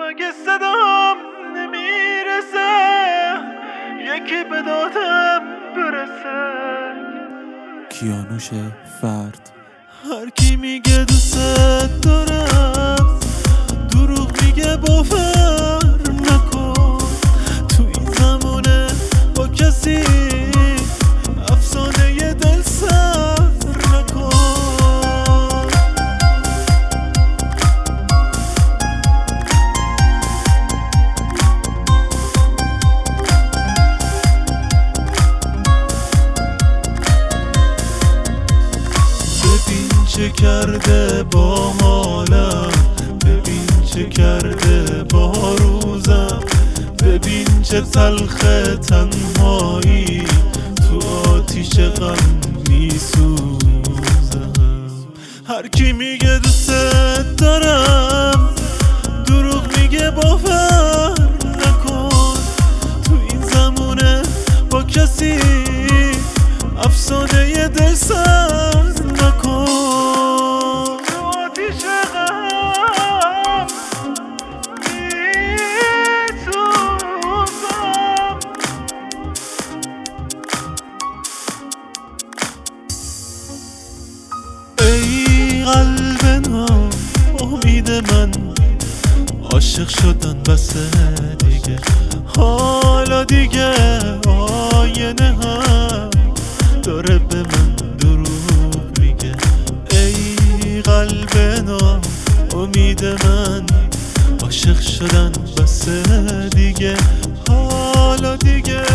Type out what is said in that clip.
مگه صدام نمیرسه یکی به دادم برسه. کیانوش فرد. هر کی میگه دوست دارم دروغ میگه، باور نکن. تو این زمونه با کسی افسانه دل سر نکن. ببین چه کرده با حالم، ببین چه کرده با روزم، ببین چه تلخ تنهایی تو آتیش غم میسوزم. هر کی میگه دوست دارم دروغ میگه، باور نکن. تو این زمونه با کسی افسانه دل سر نکن. تو آتیش غم میسوزم. ای قلب نام امید من، عاشق شدن بسه دیگه، حالا دیگه آینه هم داره به من دروغ میگه. ای قلب نام امید من، عاشق شدن بسه دیگه، حالا دیگه